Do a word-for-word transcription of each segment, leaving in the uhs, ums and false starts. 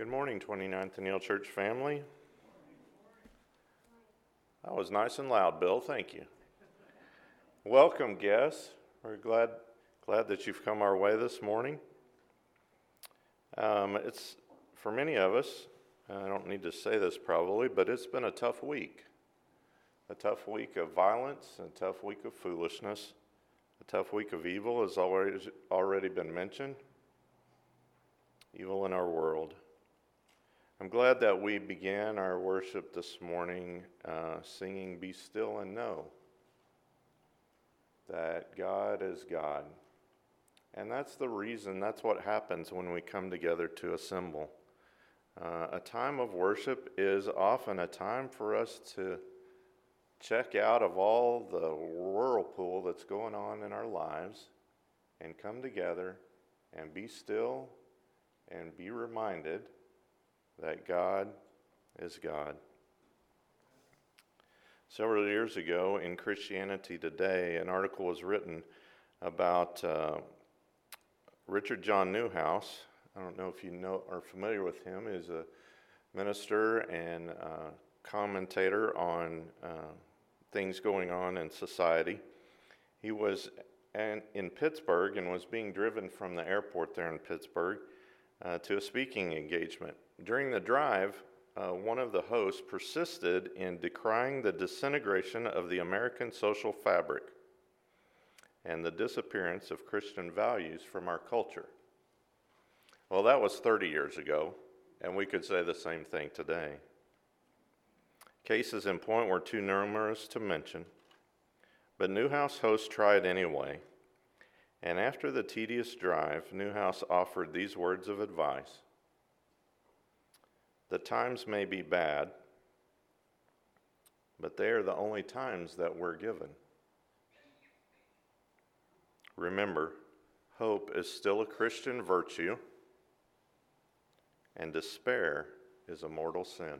Good morning, twenty-ninth Anneal Church family. That was nice and loud, Bill. Thank you. Welcome, guests. We're glad glad that you've come our way this morning. Um, it's for many of us. I don't need to say this probably, but it's been a tough week. A tough week of violence, a tough week of foolishness, a tough week of evil has already already been mentioned. Evil in our world. I'm glad that we began our worship this morning uh, singing Be Still and Know that God is God. And that's the reason, that's what happens when we come together to assemble. Uh, a time of worship is often a time for us to check out of all the whirlpool that's going on in our lives and come together and be still and be reminded that God is God. Several years ago in Christianity Today, an article was written about uh, Richard John Newhouse. I don't know if you know are familiar with him. He's a minister and uh, commentator on uh, things going on in society. He was an, in Pittsburgh and was being driven from the airport there in Pittsburgh uh, to a speaking engagement. During the drive, uh, one of the hosts persisted in decrying the disintegration of the American social fabric and the disappearance of Christian values from our culture. Well, that was thirty years ago, and we could say the same thing today. Cases in point were too numerous to mention, but Newhouse host tried anyway, and after the tedious drive, Newhouse offered these words of advice. The times may be bad, but they are the only times that we're given. Remember, hope is still a Christian virtue, and despair is a mortal sin.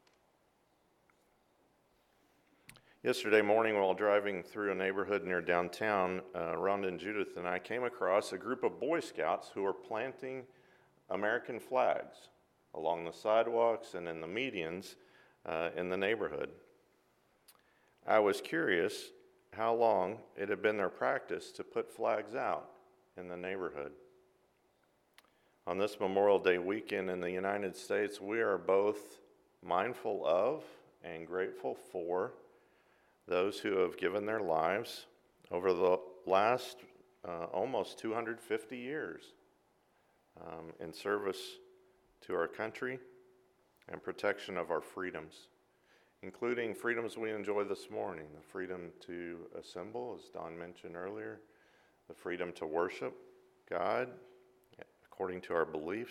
Yesterday morning, while driving through a neighborhood near downtown, uh, Rhonda and Judith and I came across a group of Boy Scouts who were planting American flags along the sidewalks and in the medians uh, in the neighborhood. I was curious how long it had been their practice to put flags out in the neighborhood. On this Memorial Day weekend in the United States, we are both mindful of and grateful for those who have given their lives over the last uh, almost two hundred fifty years um, in service to our country and protection of our freedoms, including freedoms we enjoy this morning, the freedom to assemble, as Don mentioned earlier, the freedom to worship God according to our beliefs.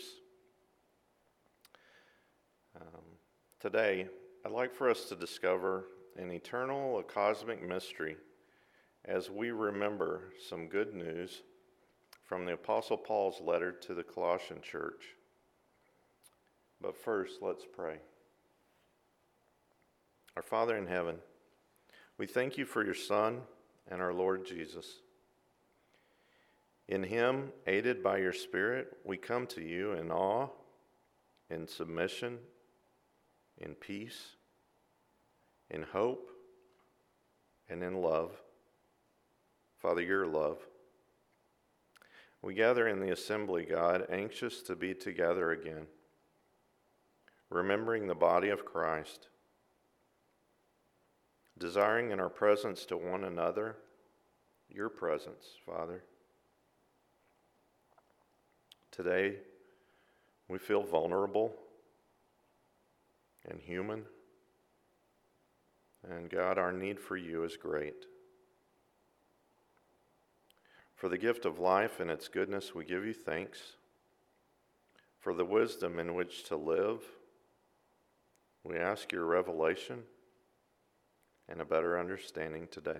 Um, today, I'd like for us to discover an eternal, a cosmic mystery as we remember some good news from the Apostle Paul's letter to the Colossian church. But first, let's pray. Our Father in heaven, we thank you for your Son and our Lord Jesus. In him, aided by your Spirit, we come to you in awe, in submission, in peace, in hope, and in love. Father, your love. We gather in the assembly, God, anxious to be together again, remembering the body of Christ, desiring in our presence to one another, your presence, Father. Today, we feel vulnerable and human, and God, our need for you is great. For the gift of life and its goodness, we give you thanks. For the wisdom in which to live, we ask your revelation and a better understanding today.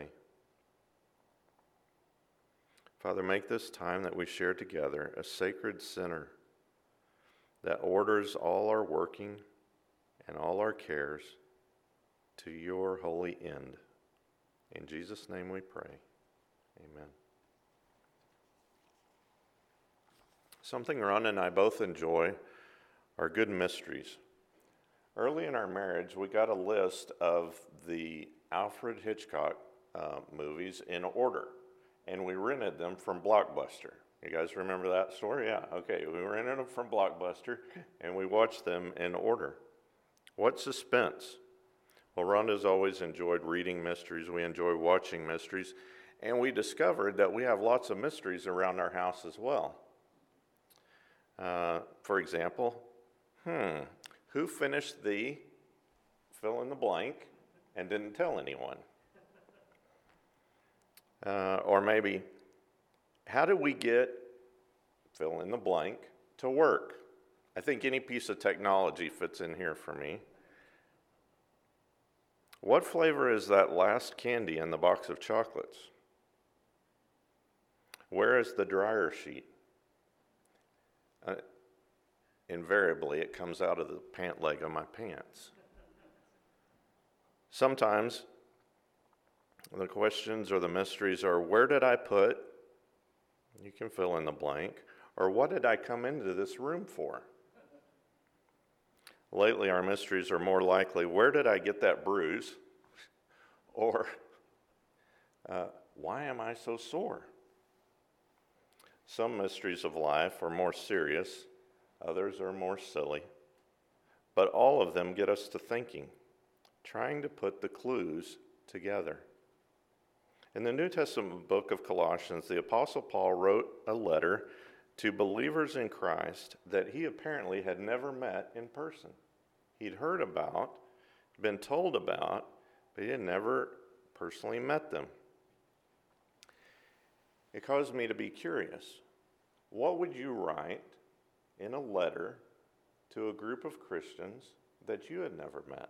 Father, make this time that we share together a sacred center that orders all our working and all our cares to your holy end. In Jesus' name we pray. Amen. Something Ron and I both enjoy are good mysteries. Early in our marriage, we got a list of the Alfred Hitchcock uh, movies in order, and we rented them from Blockbuster. You guys remember that story? Yeah, okay. We rented them from Blockbuster, and we watched them in order. What suspense? Well, Rhonda's always enjoyed reading mysteries. We enjoy watching mysteries, and we discovered that we have lots of mysteries around our house as well. Uh, for example, hmm, who finished the fill in the blank and didn't tell anyone? Uh, or maybe, how did we get fill in the blank to work? I think any piece of technology fits in here for me. What flavor is that last candy in the box of chocolates? Where is the dryer sheet? Uh, invariably, it comes out of the pant leg of my pants. Sometimes the questions or the mysteries are, where did I put, you can fill in the blank, or what did I come into this room for? Lately, our mysteries are more likely, where did I get that bruise? Or, uh, why am I so sore? Some mysteries of life are more serious, others are more silly, but all of them get us to thinking, trying to put the clues together. In the New Testament book of Colossians, the Apostle Paul wrote a letter to believers in Christ that he apparently had never met in person. He'd heard about, been told about, but he had never personally met them. It caused me to be curious. What would you write in a letter to a group of Christians that you had never met?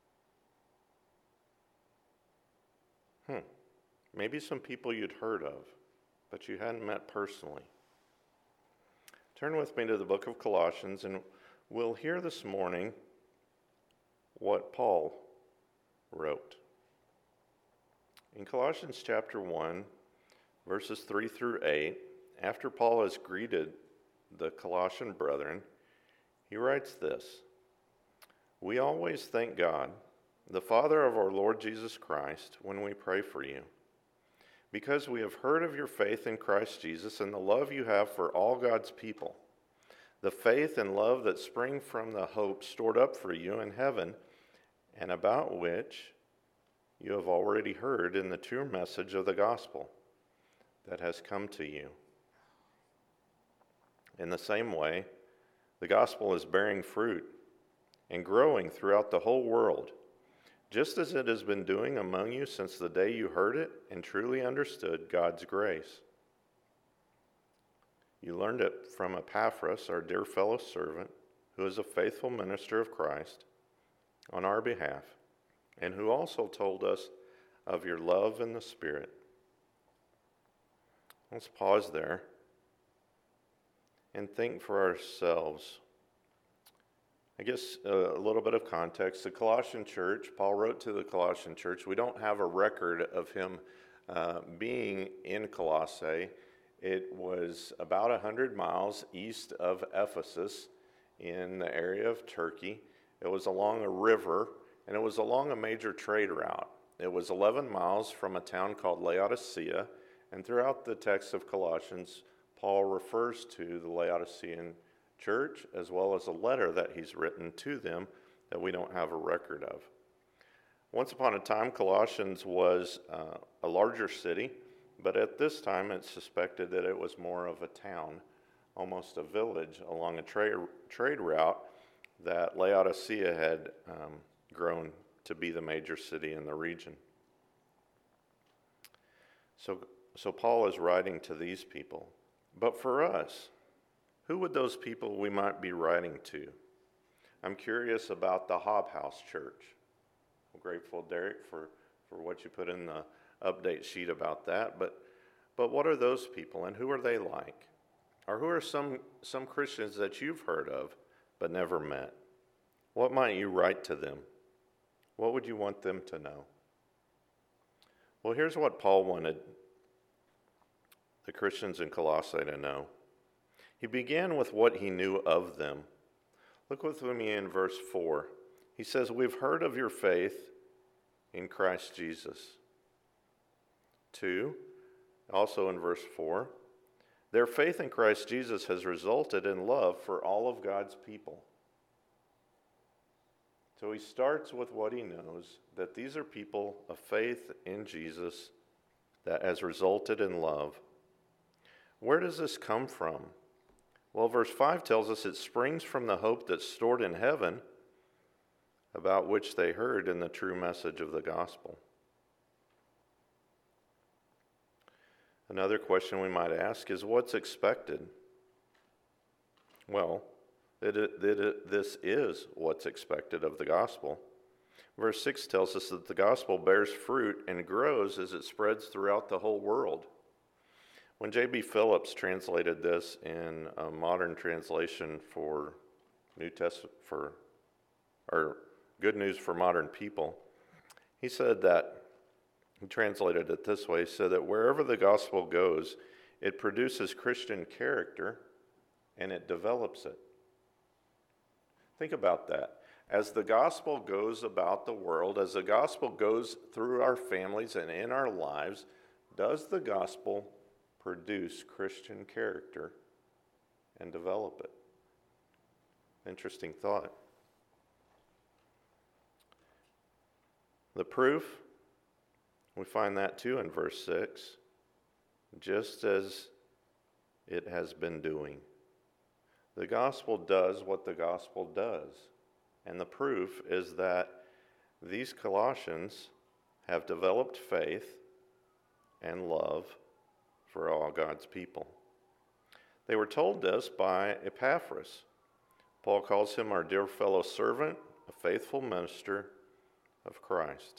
Hmm. Maybe some people you'd heard of, but you hadn't met personally. Turn with me to the book of Colossians, and we'll hear this morning what Paul wrote. In Colossians chapter one, verses three through eight, after Paul has greeted the Colossian brethren, he writes this: We always thank God, the Father of our Lord Jesus Christ, when we pray for you, because we have heard of your faith in Christ Jesus and the love you have for all God's people, the faith and love that spring from the hope stored up for you in heaven, and about which you have already heard in the true message of the gospel that has come to you. In the same way, the gospel is bearing fruit and growing throughout the whole world, just as it has been doing among you since the day you heard it and truly understood God's grace. You learned it from Epaphras, our dear fellow servant, who is a faithful minister of Christ on our behalf, and who also told us of your love in the Spirit. Let's pause there and think for ourselves. I guess uh, a little bit of context. The Colossian church, Paul wrote to the Colossian church. We don't have a record of him uh, being in Colossae. It was about one hundred miles east of Ephesus in the area of Turkey. It was along a river, and it was along a major trade route. It was eleven miles from a town called Laodicea, and throughout the text of Colossians, Paul refers to the Laodicean church as well as a letter that he's written to them that we don't have a record of. Once upon a time, Colossians was uh, a larger city, but at this time it's suspected that it was more of a town, almost a village along a tra- trade route that Laodicea had um, grown to be the major city in the region. So, so Paul is writing to these people. But for us, who would those people we might be writing to? I'm curious about the Hob House Church. I'm grateful, Derek, for, for what you put in the update sheet about that. But, but what are those people, and who are they like? Or who are some, some Christians that you've heard of but never met? What might you write to them? What would you want them to know? Well, here's what Paul wanted the Christians in Colossae to know. He began with what he knew of them. Look with me in verse four. He says, we've heard of your faith in Christ Jesus. Two, also in verse four, their faith in Christ Jesus has resulted in love for all of God's people. So he starts with what he knows, that these are people of faith in Jesus that has resulted in love. Where does this come from? Well, verse five tells us it springs from the hope that's stored in heaven, about which they heard in the true message of the gospel. Another question we might ask is, what's expected? Well, it, it, it, this is what's expected of the gospel. Verse six tells us that the gospel bears fruit and grows as it spreads throughout the whole world. When J B Phillips translated this in a modern translation for New Testament, for or Good News for Modern People, he said that, he translated it this way, so that wherever the gospel goes, it produces Christian character and it develops it. Think about that. As the gospel goes about the world, as the gospel goes through our families and in our lives, does the gospel produce Christian character and develop it? Interesting thought. The proof, we find that too in verse six, just as it has been doing. The gospel does what the gospel does. And the proof is that these Colossians have developed faith and love for all God's people. They were told this by Epaphras. Paul calls him our dear fellow servant, a faithful minister of Christ.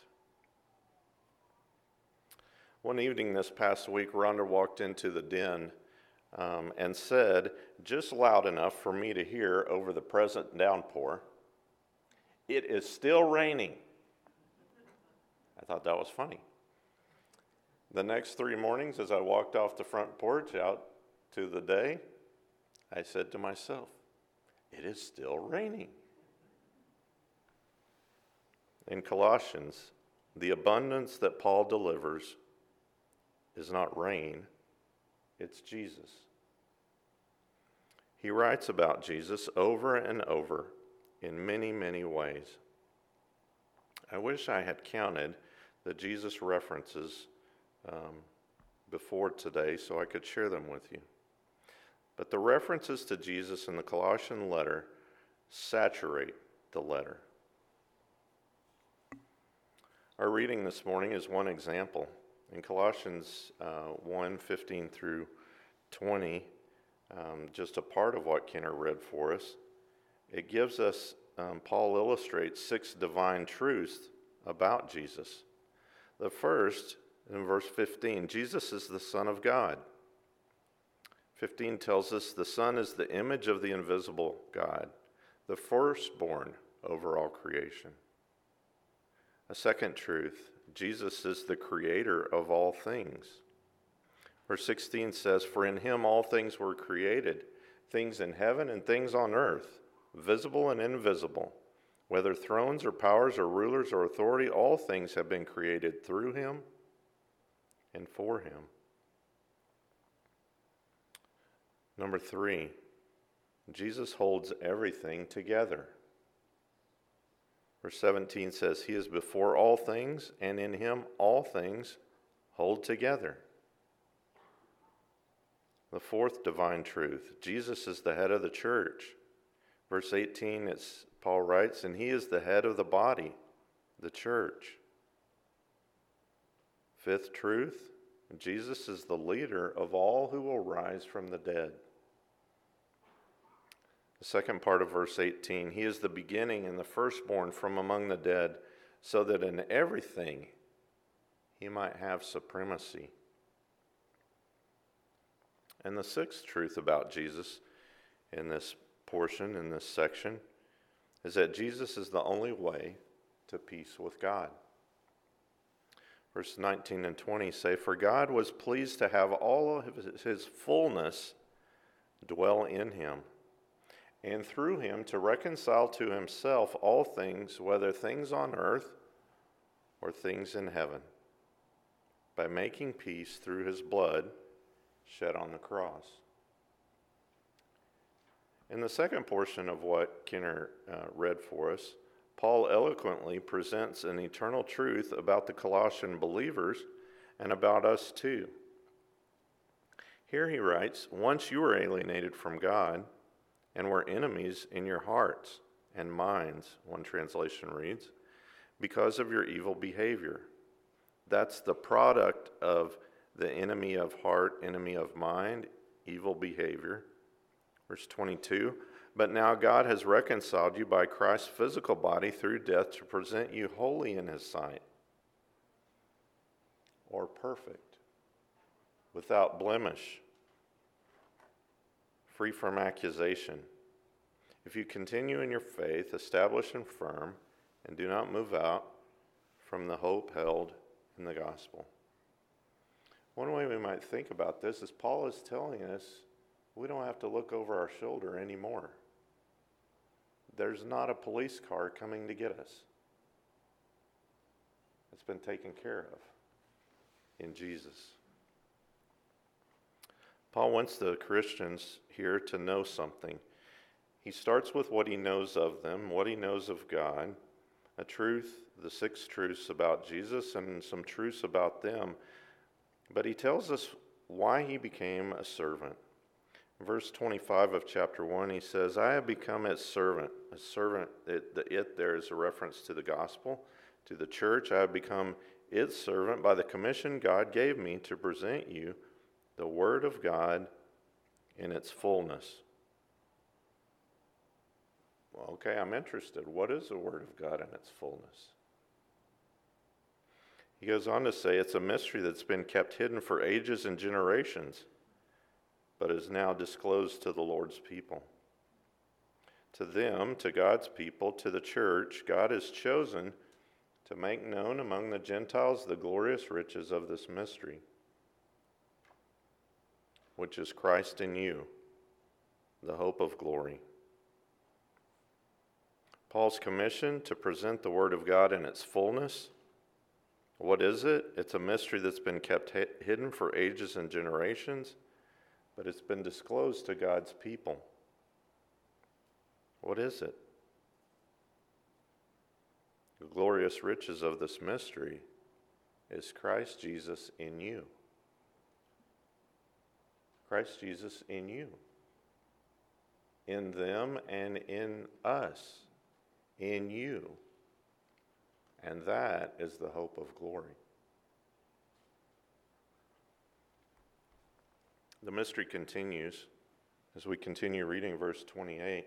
One evening this past week, Rhonda walked into the den um, and said, just loud enough for me to hear over the present downpour, "It is still raining." I thought that was funny. The next three mornings, as I walked off the front porch out to the day, I said to myself, it is still raining. In Colossians, the abundance that Paul delivers is not rain, it's Jesus. He writes about Jesus over and over in many, many ways. I wish I had counted the Jesus references um, before today so I could share them with you. But the references to Jesus in the Colossian letter saturate the letter. Our reading this morning is one example. In Colossians uh, one, fifteen through twenty, um, just a part of what Kenner read for us, it gives us, um, Paul illustrates six divine truths about Jesus. The first, in verse fifteen, Jesus is the Son of God. fifteen tells us the Son is the image of the invisible God, the firstborn over all creation. A second truth, Jesus is the creator of all things. Verse sixteen says, for in him all things were created, things in heaven and things on earth, visible and invisible. Whether thrones or powers or rulers or authority, all things have been created through him and for him. Number three, Jesus holds everything together. Verse seventeen says, he is before all things, and in him all things hold together. The fourth divine truth, Jesus is the head of the church. Verse eighteen, it's, Paul writes, and he is the head of the body, the church. Fifth truth, Jesus is the leader of all who will rise from the dead. The second part of verse eighteen, he is the beginning and the firstborn from among the dead, so that in everything he might have supremacy. And the sixth truth about Jesus in this portion, in this section, is that Jesus is the only way to peace with God. Verse nineteen and twenty say, for God was pleased to have all of his fullness dwell in him, and through him to reconcile to himself all things, whether things on earth or things in heaven, by making peace through his blood shed on the cross. In the second portion of what Kenner uh, read for us, Paul eloquently presents an eternal truth about the Colossian believers and about us too. Here he writes, "Once you were alienated from God and were enemies in your hearts and minds," one translation reads, "because of your evil behavior." That's the product of the enemy of heart, enemy of mind, evil behavior. Verse twenty-two, "But now God has reconciled you by Christ's physical body through death to present you holy in his sight," or perfect, without blemish, free from accusation. If you continue in your faith, established and firm, and do not move out from the hope held in the gospel. One way we might think about this is Paul is telling us we don't have to look over our shoulder anymore. There's not a police car coming to get us. It's been taken care of in Jesus. Paul wants the Christians here to know something. He starts with what he knows of them, what he knows of God, a truth, the six truths about Jesus, and some truths about them. But he tells us why he became a servant. In verse twenty-five of chapter one, he says, "I have become its servant." A servant, it, the it there is a reference to the gospel, to the church. "I have become its servant by the commission God gave me to present you the word of God in its fullness." Well, okay, I'm interested. What is the word of God in its fullness? He goes on to say it's a mystery that's been kept hidden for ages and generations, but is now disclosed to the Lord's people. To them, to God's people, to the church, God has chosen to make known among the Gentiles the glorious riches of this mystery, which is Christ in you, the hope of glory. Paul's commission to present the Word of God in its fullness. What is it? It's a mystery that's been kept hidden for ages and generations, but it's been disclosed to God's people. What is it? The glorious riches of this mystery is Christ Jesus in you. Christ Jesus in you. In them and in us. In you. And that is the hope of glory. The mystery continues as we continue reading verse twenty-eight.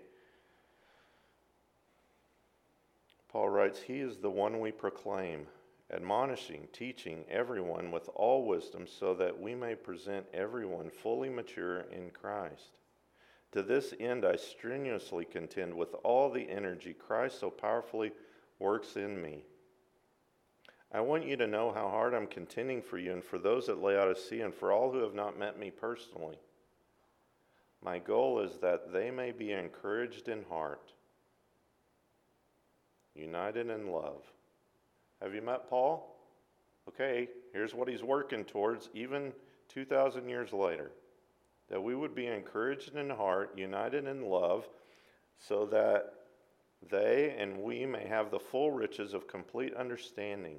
Paul writes, "He is the one we proclaim, admonishing, teaching everyone with all wisdom, so that we may present everyone fully mature in Christ. To this end I strenuously contend with all the energy Christ so powerfully works in me. I want you to know how hard I'm contending for you and for those at Laodicea and for all who have not met me personally. My goal is that they may be encouraged in heart, united in love." Have you met Paul? Okay, here's what he's working towards even two thousand years later. That we would be encouraged in heart, united in love, so that they and we may have the full riches of complete understanding.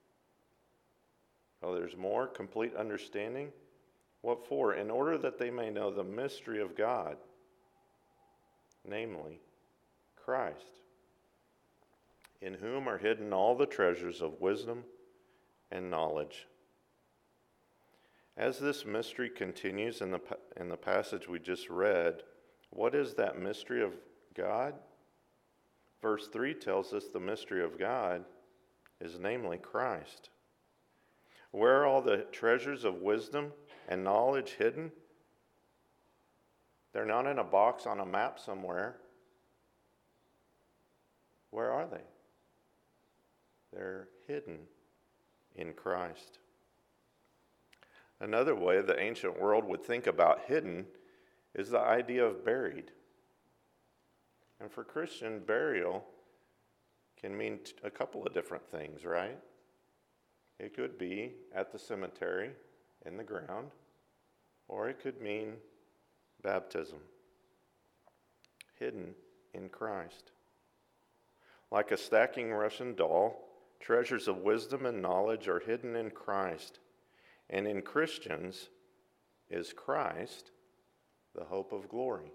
Oh, there's more? Complete understanding? What for? In order that they may know the mystery of God, namely, Christ, in whom are hidden all the treasures of wisdom and knowledge. As this mystery continues in the, in the passage we just read, what is that mystery of God? Verse three tells us the mystery of God is namely Christ. Where are all the treasures of wisdom and knowledge hidden? They're not in a box on a map somewhere. Where are they? They're hidden in Christ. Another way the ancient world would think about hidden is the idea of buried. And for Christian, burial can mean t- a couple of different things, right? It could be at the cemetery in the ground, or it could mean baptism, hidden in Christ. Like a stacking Russian doll, treasures of wisdom and knowledge are hidden in Christ, and in Christians is Christ, the hope of glory.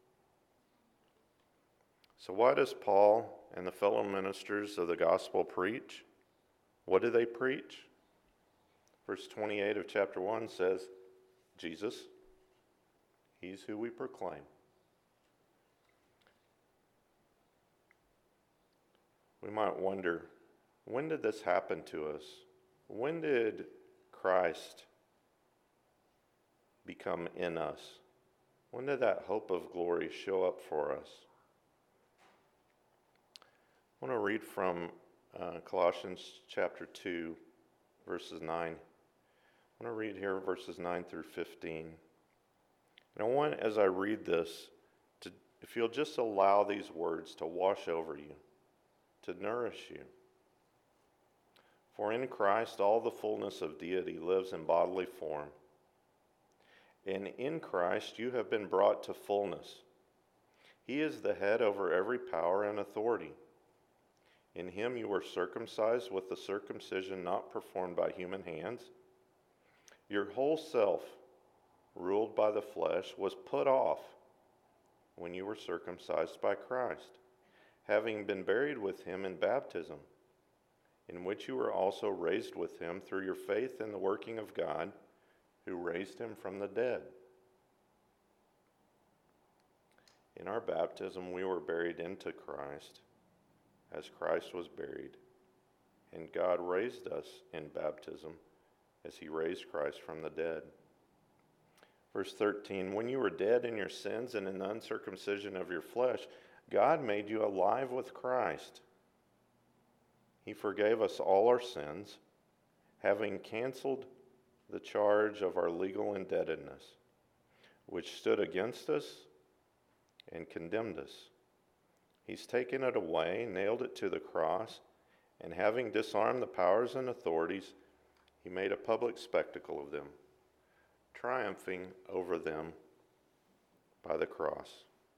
So why does Paul and the fellow ministers of the gospel preach? What do they preach? Verse twenty-eight of chapter one says, Jesus, he's who we proclaim. We might wonder, when did this happen to us? When did Christ become in us? When did that hope of glory show up for us? I want to read from uh, Colossians chapter two, verses nine. I want to read here verses nine through fifteen. And I want, as I read this, to, if you'll just allow these words to wash over you, to nourish you. For in Christ all the fullness of deity lives in bodily form. And in Christ you have been brought to fullness. He is the head over every power and authority. In him you were circumcised with the circumcision not performed by human hands. Your whole self, ruled by the flesh, was put off when you were circumcised by Christ, having been buried with him in baptism, in which you were also raised with him through your faith in the working of God, who raised him from the dead. In our baptism we were buried into Christ, as Christ was buried, and God raised us in baptism as he raised Christ from the dead. Verse thirteen, when you were dead in your sins and in the uncircumcision of your flesh, God made you alive with Christ. He forgave us all our sins, having canceled the charge of our legal indebtedness, which stood against us and condemned us. He's taken it away, nailed it to the cross, and having disarmed the powers and authorities, he made a public spectacle of them, triumphing over them by the cross.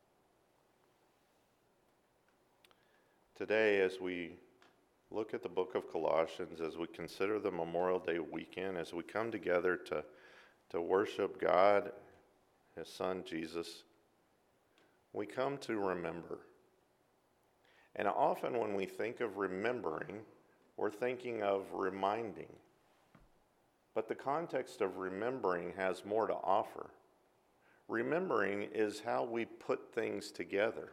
Today, as we look at the book of Colossians, as we consider the Memorial Day weekend, as we come together to, to worship God, his Son, Jesus, we come to remember. And often when we think of remembering, we're thinking of reminding. But the context of remembering has more to offer. Remembering is how we put things together.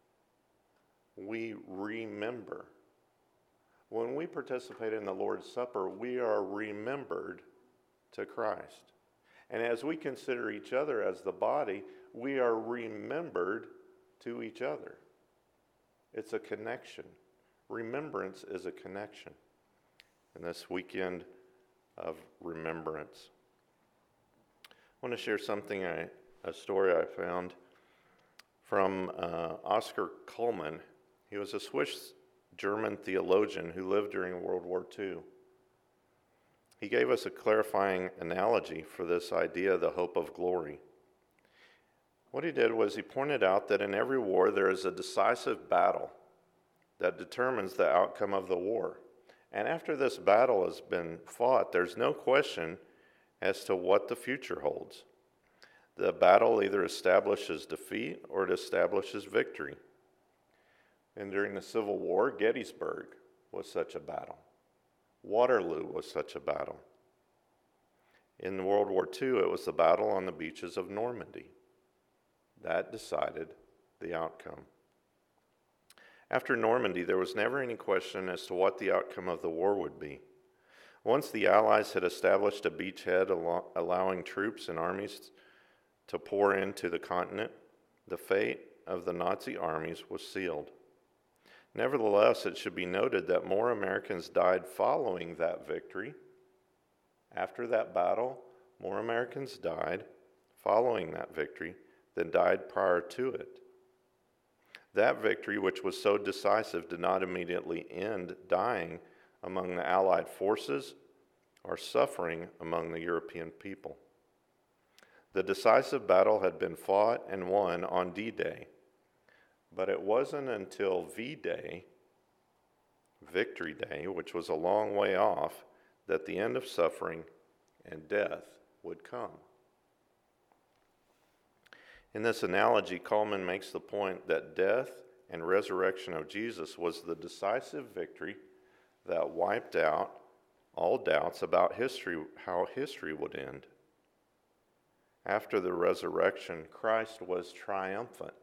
We remember. When we participate in the Lord's Supper, we are remembered to Christ. And as we consider each other as the body, we are remembered to each other. It's a connection. Remembrance is a connection. And this weekend of remembrance, I want to share something, I, a story I found from uh, Oscar Cullmann. He was a Swiss German theologian who lived during World War Two. He gave us a clarifying analogy for this idea, the hope of glory. What he did was he pointed out that in every war there is a decisive battle that determines the outcome of the war. And after this battle has been fought, there's no question as to what the future holds. The battle either establishes defeat or it establishes victory. And during the Civil War, Gettysburg was such a battle. Waterloo was such a battle. In World War Two, it was the battle on the beaches of Normandy. That decided the outcome. After Normandy, there was never any question as to what the outcome of the war would be. Once the Allies had established a beachhead allo- allowing troops and armies to pour into the continent, the fate of the Nazi armies was sealed. Nevertheless, it should be noted that more Americans died following that victory. After that battle, more Americans died following that victory than died prior to it. That victory, which was so decisive, did not immediately end dying among the Allied forces or suffering among the European people. The decisive battle had been fought and won on D-Day, but it wasn't until V-Day, Victory Day, which was a long way off, that the end of suffering and death would come. In this analogy, Coleman makes the point that death and resurrection of Jesus was the decisive victory that wiped out all doubts about history, how history would end. After the resurrection, Christ was triumphant.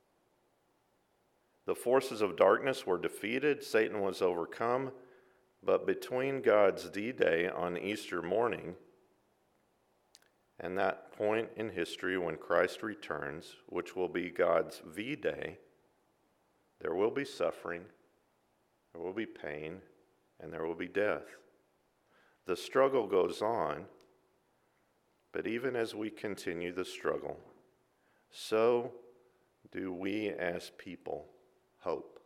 The forces of darkness were defeated, Satan was overcome, but between God's D-Day on Easter morning and that point in history when Christ returns, which will be God's V-Day, there will be suffering, there will be pain, and there will be death. The struggle goes on, but even as we continue the struggle, so do we as people hope.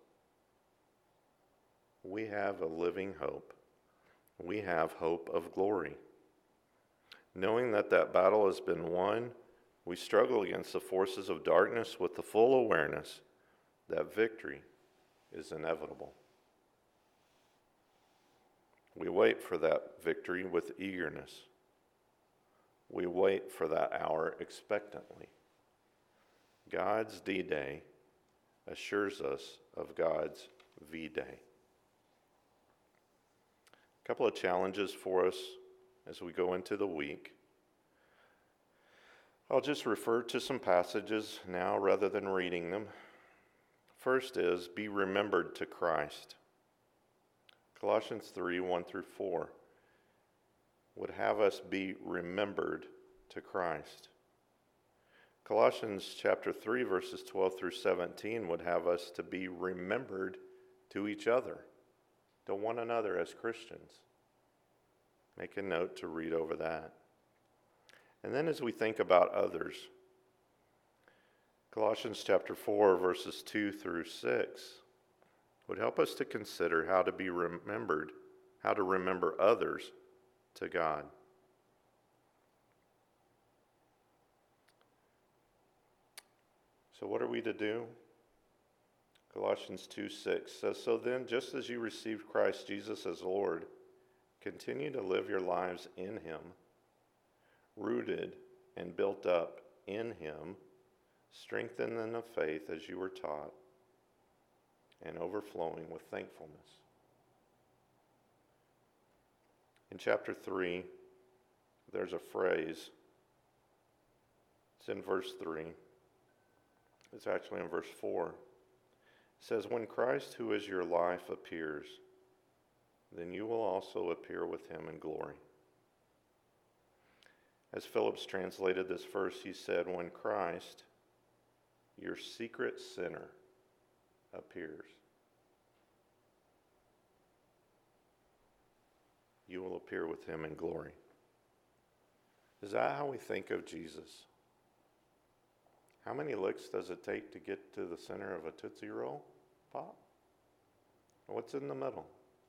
We have a living hope. We have hope of glory. Knowing that that battle has been won, we struggle against the forces of darkness with the full awareness that victory is inevitable. We wait for that victory with eagerness. We wait for that hour expectantly. God's D-Day assures us of God's V-Day. A couple of challenges for us as we go into the week. I'll just refer to some passages now rather than reading them. First is, be remembered to Christ. Colossians three, one through four would have us be remembered to Christ. Colossians chapter three, verses twelve through seventeen would have us to be remembered to each other, to one another as Christians. Make a note to read over that. And then as we think about others, Colossians chapter four, verses two through six would help us to consider how to be remembered, how to remember others to God. So what are we to do? Colossians two six says, so then, just as you received Christ Jesus as Lord, continue to live your lives in him, rooted and built up in him, strengthened in the faith as you were taught, and overflowing with thankfulness. In chapter three, there's a phrase. It's in verse three. It's actually in verse four. It says, when Christ, who is your life, appears, then you will also appear with him in glory. As Phillips translated this verse, he said, when Christ, your secret sinner, appears, you will appear with him in glory. Is that how we think of Jesus? How many licks does it take to get to the center of a Tootsie Roll Pop? What's in the middle?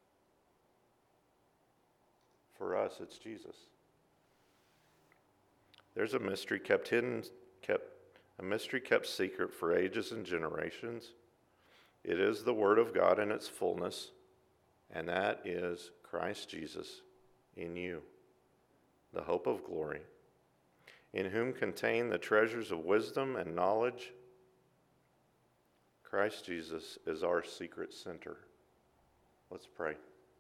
For us, it's Jesus. There's a mystery kept hidden, kept a mystery kept secret for ages and generations. It is the Word of God in its fullness, and that is Christ Jesus in you, the hope of glory, in whom contain the treasures of wisdom and knowledge. Christ Jesus is our secret center. Let's pray.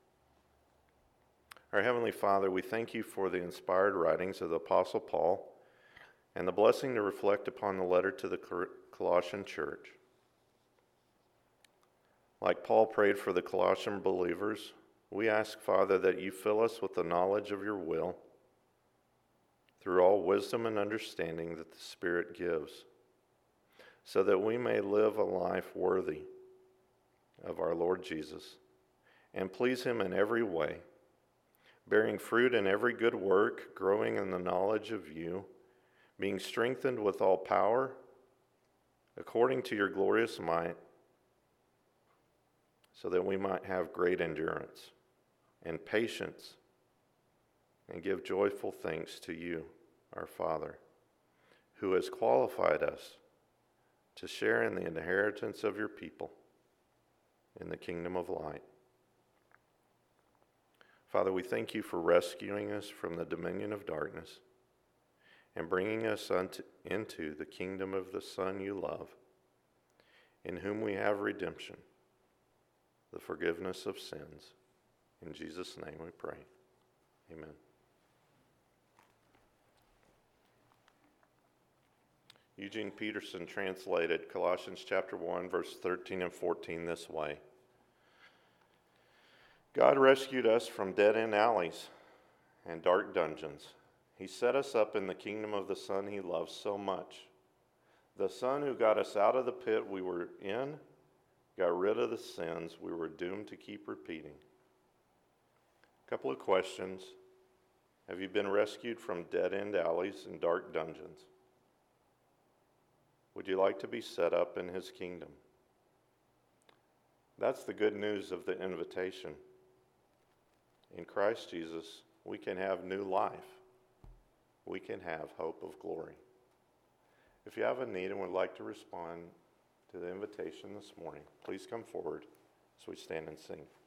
Our Heavenly Father, we thank you for the inspired writings of the Apostle Paul and the blessing to reflect upon the letter to the Colossian church. Like Paul prayed for the Colossian believers, we ask, Father, that you fill us with the knowledge of your will through all wisdom and understanding that the Spirit gives, so that we may live a life worthy of our Lord Jesus and please him in every way, bearing fruit in every good work, growing in the knowledge of you, being strengthened with all power, according to your glorious might, so that we might have great endurance and patience and give joyful thanks to you, our Father, who has qualified us to share in the inheritance of your people in the kingdom of light. Father, we thank you for rescuing us from the dominion of darkness and bringing us unto, into the kingdom of the Son you love, in whom we have redemption, the forgiveness of sins. In Jesus' name we pray. Amen. Eugene Peterson translated Colossians chapter one, verse thirteen and fourteen this way. God rescued us from dead-end alleys and dark dungeons. He set us up in the kingdom of the Son he loves so much. The Son who got us out of the pit we were in, got rid of the sins we were doomed to keep repeating. A couple of questions. Have you been rescued from dead-end alleys and dark dungeons? Would you like to be set up in his kingdom? That's the good news of the invitation. In Christ Jesus, we can have new life. We can have hope of glory. If you have a need and would like to respond to the invitation this morning, please come forward as we stand and sing.